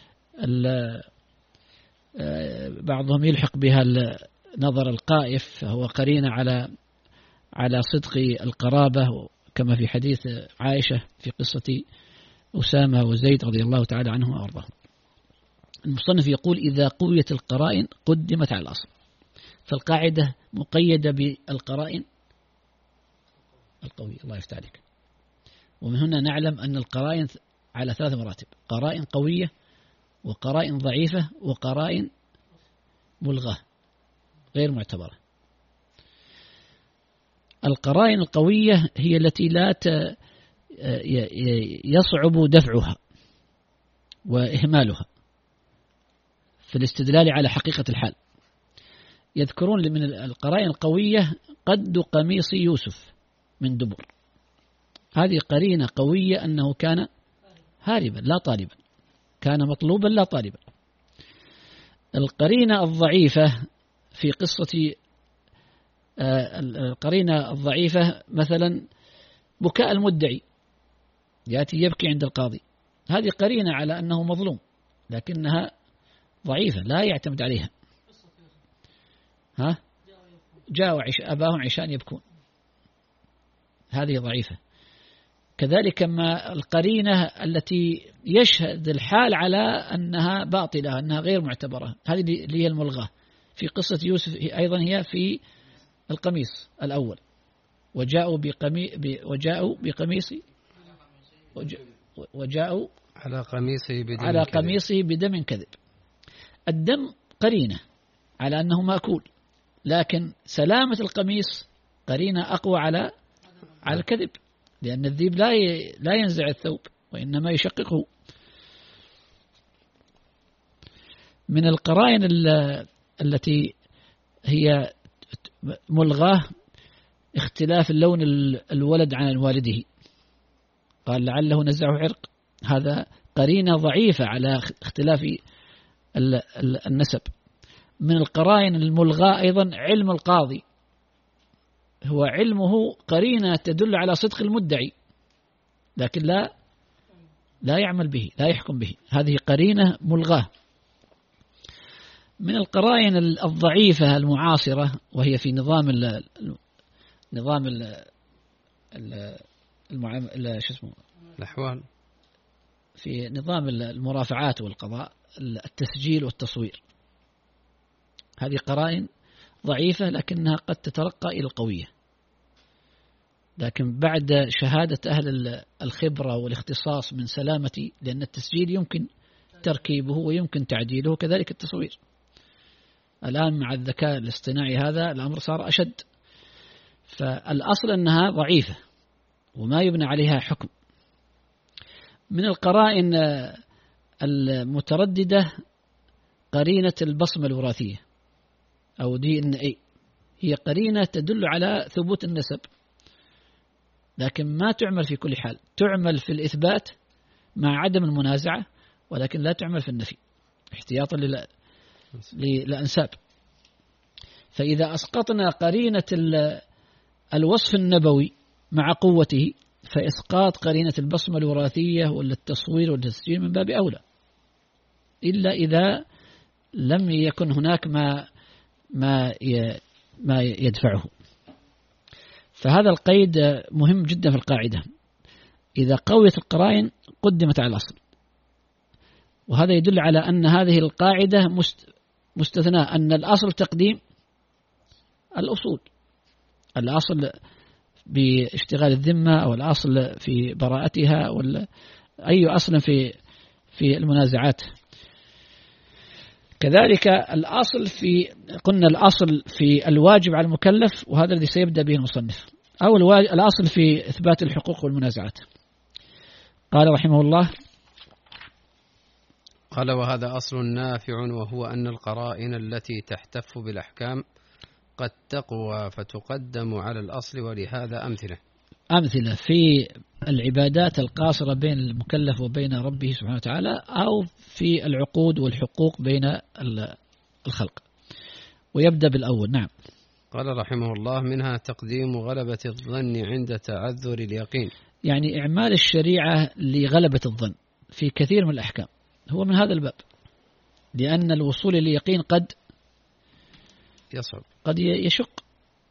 بعضهم يلحق بها نظر القائف، فهو قرينة على صدق القرابة، كما في حديث عائشة في قصة أسامة وزيد رضي الله تعالى عنهما وأرضاهم. المصنف يقول إذا قويت القرائن قدمت على الأصل. فالقاعدة مقيدة بالقرائن القوية، الله يفتح عليك. ومن هنا نعلم أن القرائن على 3 مراتب: قرائن قوية، وقرائن ضعيفة، وقرائن ملغاة غير معتبرة. القرائن القوية هي التي لا يصعب دفعها وإهمالها في الاستدلال على حقيقة الحال. يذكرون من القرائن القوية قد قميص يوسف من دبر، هذه قرينة قوية أنه كان هاربا لا طالبا، كان مطلوبا لا طالبا. القرينة الضعيفة في قصة القرينة الضعيفة مثلا بكاء المدعي، يأتي يبكي عند القاضي، هذه قرينة على أنه مظلوم لكنها ضعيفة لا يعتمد عليها. جاءوا أباهم عشان يبكون، هذه ضعيفة. كذلك ما القرينة التي يشهد الحال على أنها باطلة، أنها غير معتبرة، هذه اللي هي الملغاة. في قصة يوسف أيضا هي في القميص الأول، وجاءوا على قميصه بدم كذب. الدم قرينة على أنه مأكول، لكن سلامة القميص قرينة أقوى على الكذب، لأن الذيب لا ينزع الثوب وإنما يشققه. من القرائن التي هي ملغاة اختلاف اللون الولد عن والده، قال لعله نزعه عرق هذا قرينة ضعيفة على اختلاف النسب. من القرائن الملغاة أيضا علم القاضي، هو علمه قرينة تدل على صدق المدعي لكن لا يعمل به، لا يحكم به، هذه قرينة ملغاة. من القرائن الضعيفة المعاصرة وهي في نظام الأحوال، في نظام المرافعات والقضاء، التسجيل والتصوير، هذه قرائن ضعيفة لكنها قد تترقى إلى القوية، لكن بعد شهادة أهل الخبرة والاختصاص من سلامة، لأن التسجيل يمكن تركيبه ويمكن تعديله، كذلك التصوير. الآن مع الذكاء الاصطناعي هذا الأمر صار أشد، فالأصل أنها ضعيفة وما يبنى عليها حكم. من القرائن المترددة قرينة البصمة الوراثية أو DNA، هي قرينة تدل على ثبوت النسب لكن ما تعمل في كل حال، تعمل في الإثبات مع عدم المنازعة ولكن لا تعمل في النفي احتياطا للأنساب. فإذا أسقطنا قرينة الوصف النبوي مع قوته فإسقاط قرينة البصمة الوراثية ولا التصوير والتسجيل من باب أولى، إلا إذا لم يكن هناك ما يدفعه. فهذا القيد مهم جدا في القاعدة، إذا قويت القرائن قدمت على الأصل، وهذا يدل على أن هذه القاعدة مستثناء، أن الأصل تقديم الأصول، الأصل باشتغال الذمة أو الأصل في براءتها ولا أي أصل في المنازعات. كذلك الأصل قلنا الأصل في الواجب على المكلف، وهذا الذي سيبدأ به المصنف، أو الأصل في إثبات الحقوق والمنازعات. قال رحمه الله: قال: وهذا أصل نافع، وهو أن القرائن التي تحتف بالأحكام قد تقوى فتقدم على الأصل، ولهذا أمثلة في العبادات القاصرة بين المكلف وبين ربه سبحانه وتعالى، أو في العقود والحقوق بين الخلق. ويبدأ بالأول. نعم. قال رحمه الله: منها تقديم غلبة الظن عند تعذر اليقين، يعني إعمال الشريعة لغلبة الظن في كثير من الأحكام هو من هذا الباب، لأن الوصول لليقين قد يصعب، قد يشق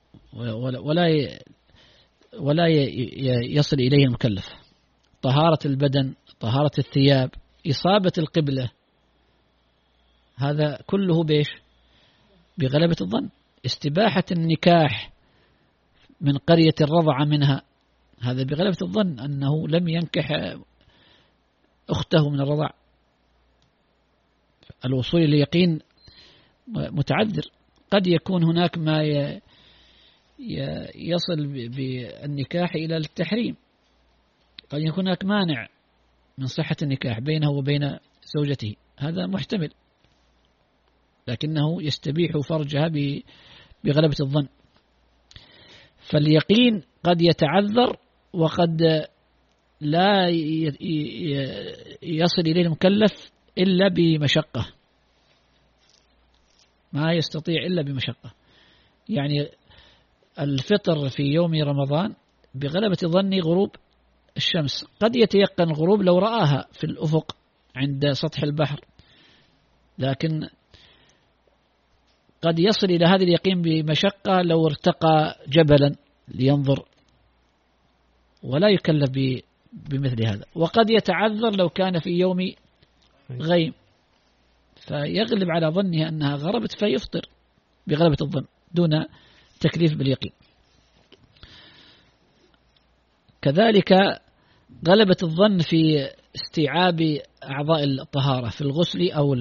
ولا يصل إليه المكلف. طهارة البدن، طهارة الثياب، إصابة القبلة، هذا كله بغلبة الظن. استباحة النكاح من قرية الرضع منها، هذا بغلبة الظن أنه لم ينكح أخته من الرضع. الوصول إلى اليقين متعذر، قد يكون هناك ما يصل بالنكاح إلى التحريم، قد يكون هناك مانع من صحة النكاح بينه وبين زوجته، هذا محتمل، لكنه يستبيح فرجها بغلبة الظن. فاليقين قد يتعذر وقد لا يصل إليه المكلف إلا بمشقة، ما يستطيع إلا بمشقة. يعني الفطر في يوم رمضان بغلبة ظن غروب الشمس، قد يتيقن الغروب لو رآها في الأفق عند سطح البحر، لكن قد يصل إلى هذا اليقين بمشقة لو ارتقى جبلا لينظر، ولا يكلف بمثل هذا. وقد يتعذر لو كان في يوم غيم، فيغلب على ظنه أنها غربت فيفطر بغلبة الظن دون تكليف باليقين. كذلك غلبة الظن في استيعاب أعضاء الطهارة في الغسل، أو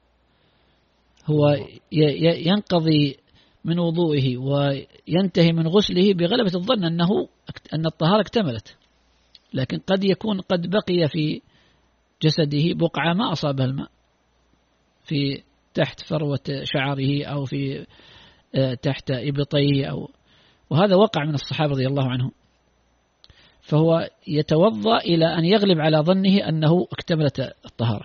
هو ينقضي من وضوئه وينتهي من غسله بغلبة الظن أن الطهارة اكتملت، لكن قد يكون قد بقي في جسده بقعة ما أصابها الماء، في تحت فروة شعره أو في تحت إبطيه، وهذا وقع من الصحابة رضي الله عنهم. فهو يتوضأ إلى أن يغلب على ظنه أنه اكتملت الطهارة.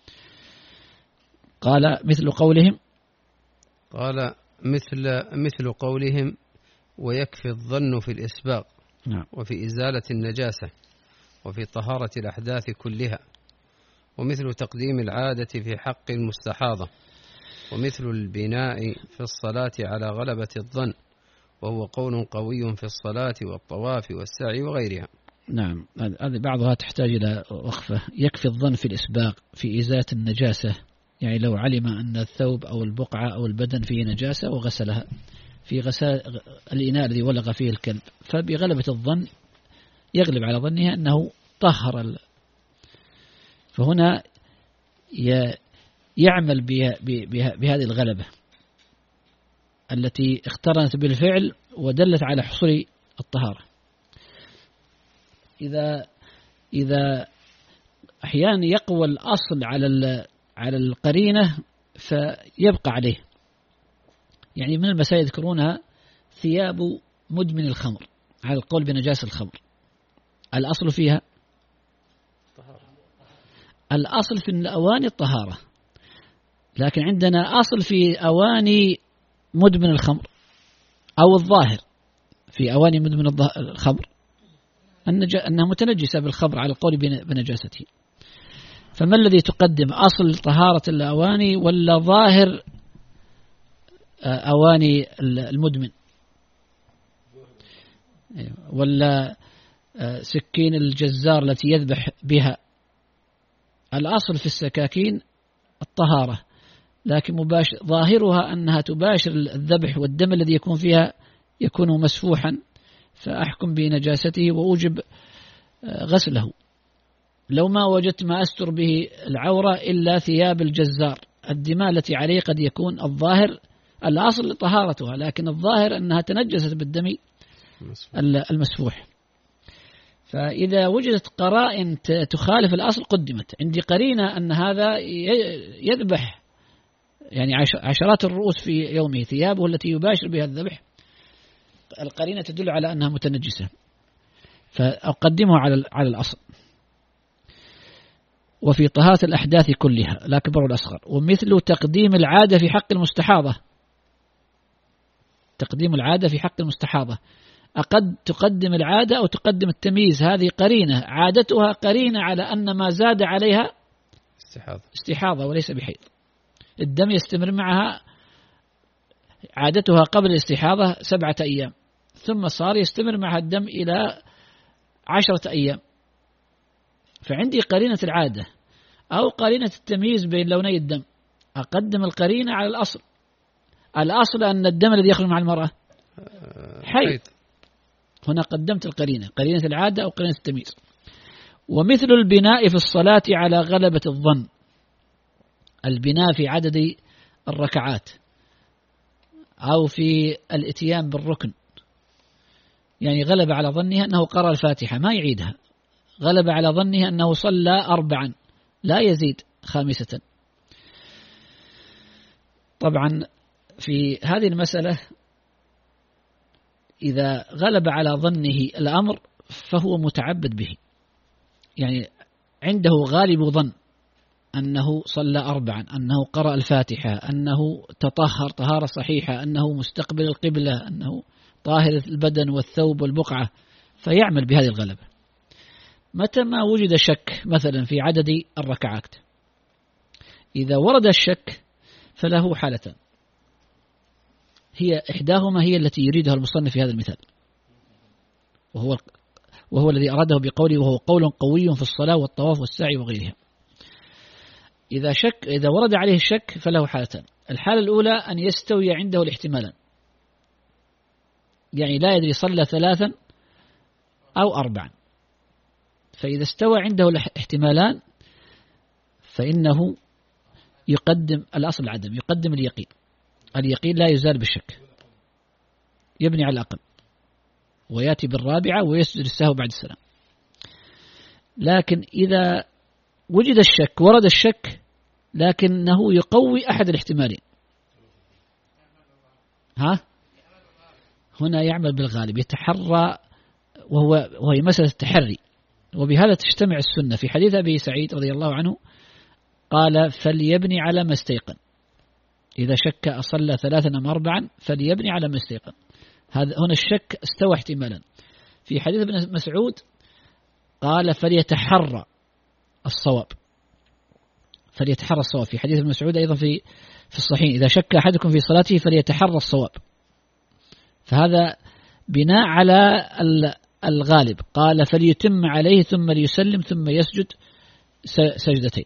قال مثل قولهم، قال مثل قولهم ويكفي الظن في الإسباغ وفي إزالة النجاسة وفي طهارة الأحداث كلها، ومثل تقديم العادة في حق المستحاضة، ومثل البناء في الصلاة على غلبة الظن، وهو قول قوي في الصلاة والطواف والسعي وغيرها. نعم، هذه بعضها تحتاج إلى وقفة. يكفي الظن في الإسباغ في إزالة النجاسة، يعني لو علم أن الثوب أو البقعة أو البدن فيه نجاسة وغسلها في غسال الإناء الذي ولغ فيه الكلب، فبغلبة الظن يغلب على ظنها أنه طهر فهنا يعمل بهذه الغلبة التي اقترنت بالفعل ودلت على حصول الطهارة. إذا أحيانا يقوى الأصل على القرينة فيبقى عليه. يعني من المسائل يذكرونها ثياب مدمن الخمر على القول بنجاسة الخمر، الأصل فيها الأصل في الأواني الطهارة، لكن عندنا أصل في أواني مدمن الخمر أو الظاهر في أواني مدمن الخمر أنها متنجسة بالخمر على القول بنجاسته. فما الذي تقدم، أصل طهارة الأواني ولا ظاهر أواني المدمن، ولا سكين الجزار التي يذبح بها؟ الأصل في السكاكين الطهارة، لكن ظاهرها أنها تباشر الذبح، والدم الذي يكون فيها يكون مسفوحا، فأحكم بنجاسته وأوجب غسله. لو ما وجدت ما أستر به العورة إلا ثياب الجزار، الدماء التي عليه قد يكون الظاهر الأصل طهارتها، لكن الظاهر أنها تنجست بالدم المسفوح. فإذا وجدت قرائن تخالف الأصل قدمت. عندي قرينة أن هذا يذبح يعني عشرات الرؤوس في يومه، ثيابه التي يباشر بها الذبح القرينة تدل على أنها متنجسة، فأقدمه على الأصل. وفي طهارة الأحداث كلها الأكبر والأصغر، ومثل تقديم العادة في حق المستحاضة. تقديم العادة في حق المستحاضة، تقدم العادة أو تقدم التمييز، هذه قرينة عادتها قرينة على أن ما زاد عليها استحاضة وليس بحيض. الدم يستمر معها عادتها قبل الاستحاضة 7 أيام، ثم صار يستمر معها الدم إلى 10 أيام. فعندي قرينة العادة أو قرينة التمييز بين لوني الدم، أقدم القرينة على الأصل. الأصل أن الدم الذي يخرج مع المرأة حيض، هنا قدمت القرينة، قرينة العادة أو قرينة التمييز. ومثل البناء في الصلاة على غلبة الظن، البناء في عدد الركعات أو في الاتيان بالركن، يعني غلب على ظنها أنه قرأ الفاتحة ما يعيدها، غلب على ظنها أنه صلى 4 لا يزيد 5. طبعا في هذه المسألة إذا غلب على ظنه الأمر فهو متعبد به، يعني عنده غالب ظن أنه صلى 4، أنه قرأ الفاتحة، أنه تطهر طهارة صحيحة، أنه مستقبل القبلة، أنه طاهر البدن والثوب والبقعة، فيعمل بهذه الغلبة. متى ما وجد شك مثلا في عدد الركعات، إذا ورد الشك فله حالتان، هي إحداهما هي التي يريدها المصنف في هذا المثال، وهو الذي أراده بقوله وهو قول قوي في الصلاة والطواف والسعي وغيرها. إذا ورد عليه الشك فله حالتان. الحالة الأولى أن يستوي عنده الاحتمالان، يعني لا يدري صلى 3 أو 4، فإذا استوى عنده الاحتمالان فإنه يقدم الأصل العدم، يقدم اليقين. اليقين لا يزال بالشك، يبني على الأقل ويأتي بالرابعة ويسجد السهو بعد السلام. لكن إذا وجد الشك، ورد الشك لكنه يقوي أحد الاحتمالين، هنا يعمل بالغالب، يتحرى وهي مسألة التحري، وبهذا تجتمع السنة. في حديث أبي سعيد رضي الله عنه قال فليبني على ما استيقن، إذا شك أصلى 3 أم 4 فليبني على ما استيقن. هنا الشك استوى احتمالا. في حديث ابن مسعود قال فليتحرى الصواب، فليتحرى الصواب. في حديث ابن مسعود أيضا في الصحيح إذا شك أحدكم في صلاته فليتحرى الصواب، فهذا بناء على الغالب. قال فليتم عليه ثم ليسلم ثم يسجد سجدتين.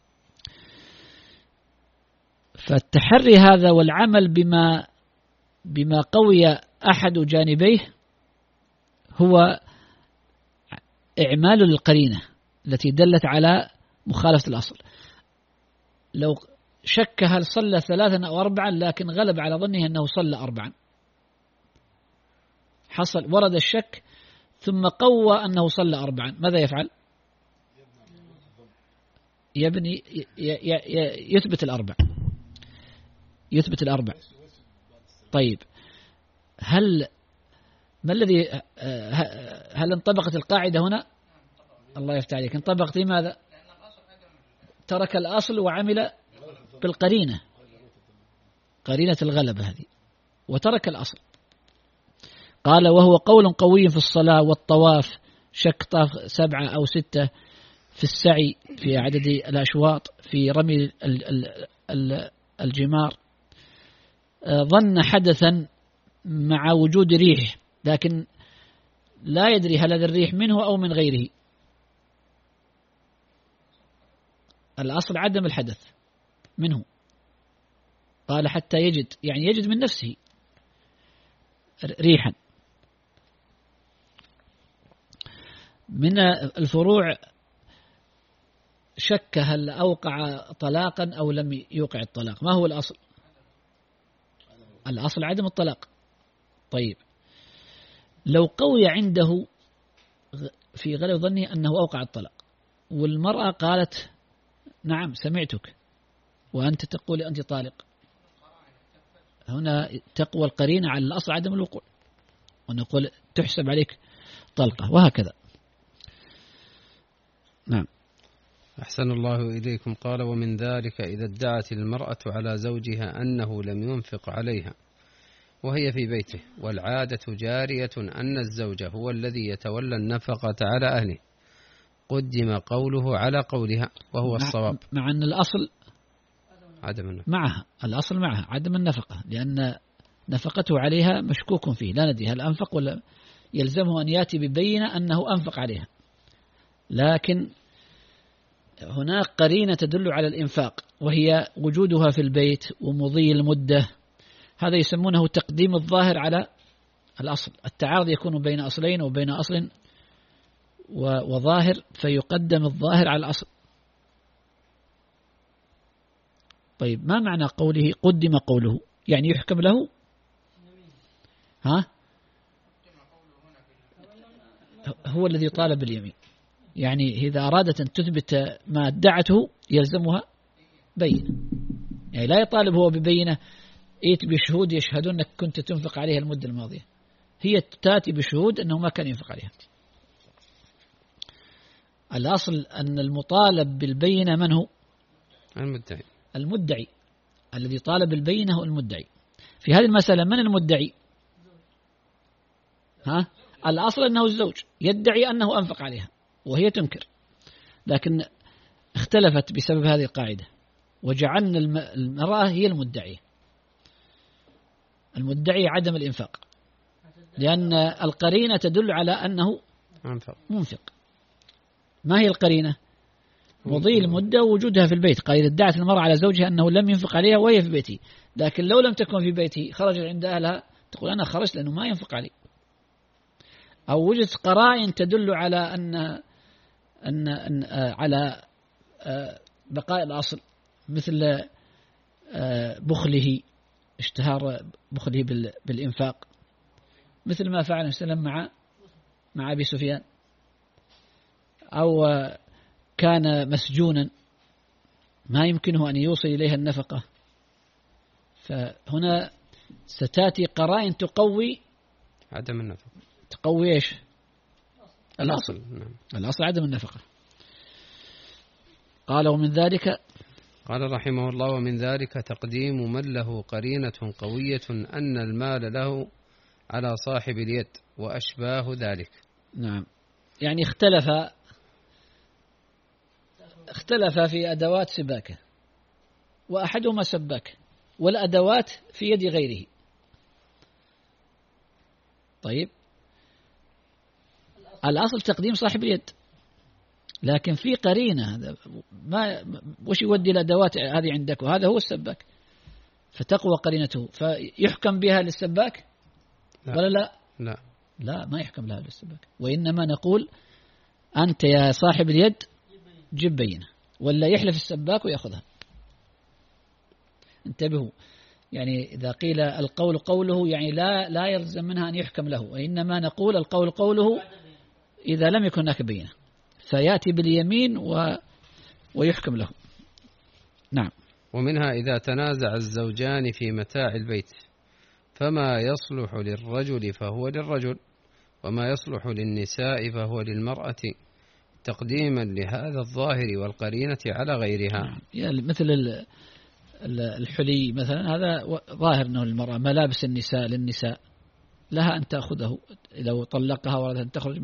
فالتحري هذا والعمل بما قوي أحد جانبيه هو إعمال للقرينة التي دلت على مخالفة الأصل. لو شك هل صلى 3 أو 4 لكن غلب على ظنه أنه صلى 4، حصل ورد الشك ثم قوى أنه صلى 4، ماذا يفعل؟ يبني يثبت ال4. طيب هل انطبقت القاعدة هنا؟ الله يفتح عليك. انطبقت لماذا؟ ترك الأصل وعمل بالقرينة، قرينة الغلبة هذه، وترك الأصل. قال وهو قول قوي في الصلاة والطواف، شك طاف 7 أو 6، في السعي، في عدد الأشواط، في رمي الجمار، ظن حدثا مع وجود ريح لكن لا يدري هل هذا الريح منه أو من غيره. الأصل عدم الحدث منه. قال حتى يجد من نفسه ريحا. من الفروع شك هل أوقع طلاقا أو لم يوقع الطلاق. ما هو الأصل؟ الأصل عدم الطلاق. طيب لو قوي عنده في غلب ظنه أنه أوقع الطلاق، والمرأة قالت نعم سمعتك وأنت تقول أنت طالق، هنا تقوى القرينة على الأصل عدم الوقوع، ونقول تحسب عليك طلقة، وهكذا. نعم. أحسن الله إليكم. قال ومن ذلك إذا ادعت المرأة على زوجها أنه لم ينفق عليها وهي في بيته، والعادة جارية أن الزوج هو الذي يتولى النفقة على أهله، قدم قوله على قولها وهو الصواب، مع أن الأصل عدم النفقة معها، الأصل معها عدم النفقة، لأن نفقته عليها مشكوك فيه، لا ندري هل أنفق ولا، يلزمه أن يأتي ببينة أنه أنفق عليها. لكن هناك قرينة تدل على الإنفاق وهي وجودها في البيت ومضي المدة، هذا يسمونه تقديم الظاهر على الأصل. التعارض يكون بين أصلين وبين أصل وظاهر، فيقدم الظاهر على الأصل. طيب ما معنى قوله قدم قوله؟ يعني يحكم له؟ هو الذي طالب باليمين، يعني إذا أرادت أن تثبت ما ادعته يلزمها بين، يعني لا يطالب هو ببينة ائت بشهود يشهدون أنك كنت تنفق عليها المدة الماضية، هي تأتي بشهود أنه ما كان ينفق عليها. الأصل أن المطالب بالبينة من هو؟ المدعي الذي طالب بالبينة هو المدعي. في هذه المسألة من المدعي؟ الأصل أنه الزوج يدعي أنه أنفق عليها وهي تنكر، لكن اختلفت بسبب هذه القاعدة وجعلنا المرأة هي المدعية، المدعي عدم الإنفاق، لأن القرينة تدل على أنه منفق. ما هي القرينة؟ مضي المدة ووجودها في البيت. قال إذا ادعت المرأة على زوجها أنه لم ينفق عليها وهي في بيته، لكن لو لم تكن في بيته خرجت عند أهلها تقول أنا خرجت لأنه ما ينفق علي. أو وجدت قرائن تدل على أن على بقاء الأصل، مثل بخله، اشتهار بخله بالإنفاق، مثل ما فعل وسلم مع أبي سفيان، أو كان مسجونا ما يمكنه أن يوصل إليها النفقة. فهنا ستأتي قرائن تقوي عدم النفقة، تقوي إيش؟ الأصل نعم. الأصل عدم النفقة. قال ومن ذلك، قال رحمه الله: ومن ذلك تقديم من له قرينة قوية أن المال له على صاحب اليد وأشباه ذلك. نعم، يعني اختلف في أدوات سباكة، وأحدهما سباك والأدوات في يد غيره. طيب، الأصل تقديم صاحب اليد، لكن في قرينة ما وش يودي الأدوات هذه عندك وهذا هو السباك، فتقوى قرينته فيحكم بها للسباك لا. ولا لا؟ لا، لا، ما يحكم لها للسباك، وإنما نقول أنت يا صاحب اليد جيب بينة، ولا يحلف السباك ويأخذها. انتبهوا، يعني إذا قيل القول قوله يعني لا يلزم منها أن يحكم له، وإنما نقول القول قوله إذا لم يكن هناك بينة، فيأتي باليمين ويحكم له. نعم. ومنها إذا تنازع الزوجان في متاع البيت فما يصلح للرجل فهو للرجل، وما يصلح للنساء فهو للمرأة، تقديما لهذا الظاهر والقرينة على غيرها. يعني مثل الحلي مثلا، هذا ظاهر أنه المرأة، ملابس النساء للنساء لها أن تأخذه، لو طلقها وردها أن تخرج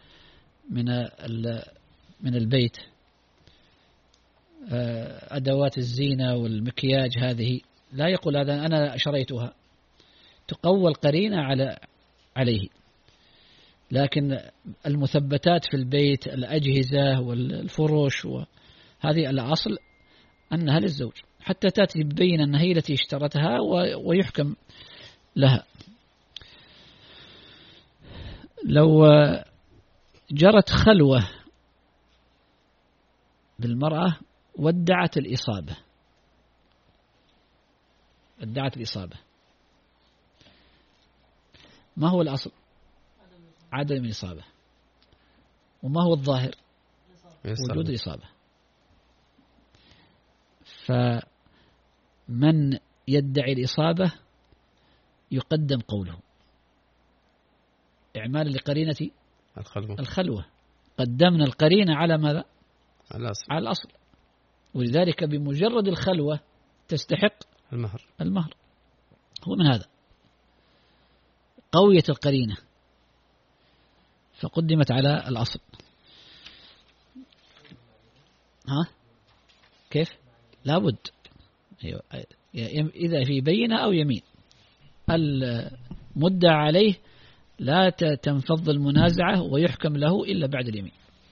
من البيت. أدوات الزينة والمكياج هذه لا يقول هذا أنا شريتها، تقوى القرينة عليه. لكن المثبتات في البيت، الأجهزة والفروش، وهذه الأصل أنها للزوج، حتى تأتي ببين أنها هي التي اشترتها ويحكم لها. لو جرت خلوة بالمرأة وادعت الإصابة، ما هو الأصل؟ عدم الإصابة. وما هو الظاهر؟ وجود الإصابة. فمن يدعي الإصابة يقدم قوله إعمالا لقرينة الخلوة. قدمنا القرينة على ماذا؟ على الأصل. ولذلك بمجرد الخلوة تستحق المهر. هو من هذا قوية القرينة فقدمت على الأصل. كيف؟ لابد إذا في بينة أو يمين، المدعى عليه لا تنفض المنازعة ويحكم له إلا بعد اليمين.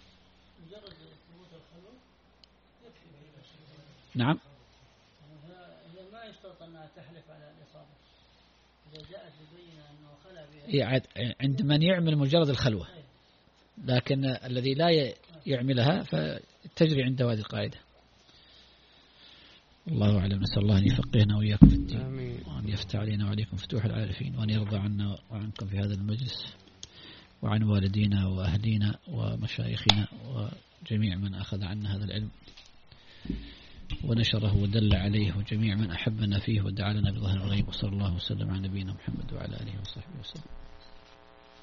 نعم. هي ما يشترط أنها تحلف على الإصابة إذا جاءت ببينة أنه خلى بها عند من يعمل مجرد الخلوة، لكن الذي لا يعملها فتجري عنده هذه القاعدة. الله أعلم. نسأل الله أن يفقهنا وإياكم في الدين، وأن يفتح علينا وعليكم فتوح العارفين، وأن يرضى عنا وعنكم في هذا المجلس، وعن والدينا وأهلينا ومشايخنا وجميع من أخذ عنا هذا العلم ونشره ودل عليه، وجميع من أحبنا فيه ودعا لنا بظهر الغيب. وصلى الله وسلم على نبينا محمد وعلى آله وصحبه وسلم.